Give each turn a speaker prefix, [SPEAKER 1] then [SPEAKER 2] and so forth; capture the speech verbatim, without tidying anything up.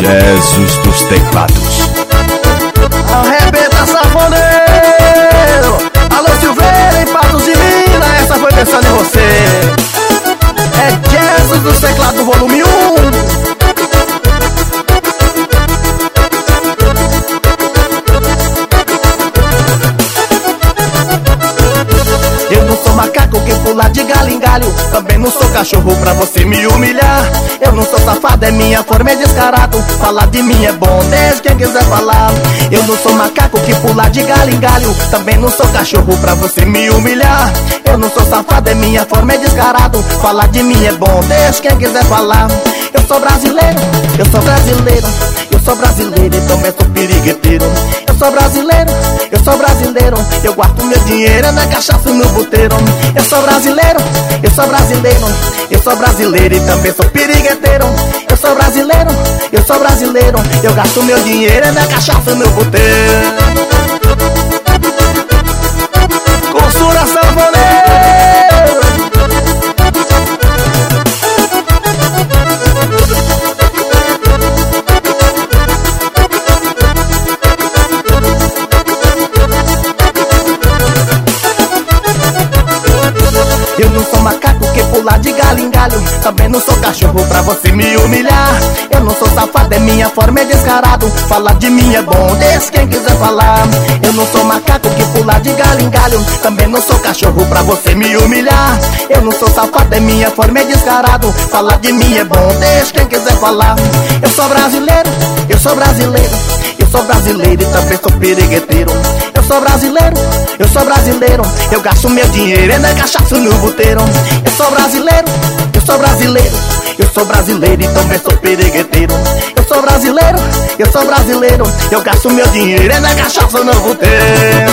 [SPEAKER 1] Jesus dos teclados.
[SPEAKER 2] Arrebenta, sanfoneiro. Alô, Silveira, em Patos de Minas, essa foi pensando em você. É Jesus dos teclados, volume um. Eu não sou macaco que pula de galho em galho, também não sou cachorro pra você me humilhar. Eu não sou safado, é minha forma, é descarado. Falar de mim é bom, deixa quem quiser falar. Eu não sou macaco que pula de galho em galho, também não sou cachorro pra você me humilhar. Eu não sou safado, é minha forma, é descarado. Falar de mim é bom, deixa quem quiser falar. Eu sou brasileiro, eu sou brasileiro, eu sou brasileiro e também sou pirigueteiro. Eu sou brasileiro, eu sou brasileiro, eu guardo meu dinheiro na cachaça no puteiro. Eu sou brasileiro, eu sou brasileiro, eu sou brasileiro e também sou pirigueteiro. Eu sou brasileiro, eu sou brasileiro, eu gasto meu dinheiro na cachaça no puteiro. Costura sanfoneiro. Eu não sou macaco que pula de galho em galho, também não sou cachorro pra você me humilhar. Eu não sou safado, é minha forma, é descarado. Falar de mim é bom, deixa quem quiser falar. Eu não sou macaco que pula de galho em galho, também não sou cachorro pra você me humilhar. Eu não sou safado, é minha forma, é descarado. Falar de mim é bom, deixa quem quiser falar. Eu sou brasileiro, eu sou brasileiro, eu sou brasileiro e também sou pirigueteiro. Eu sou brasileiro, eu sou brasileiro, eu gasto meu dinheiro é na cachaça no puteiro. Eu sou brasileiro, eu sou brasileiro, eu sou brasileiro e também sou pirigueteiro. Eu sou brasileiro, eu sou brasileiro, eu gasto meu dinheiro é na cachaça no puteiro.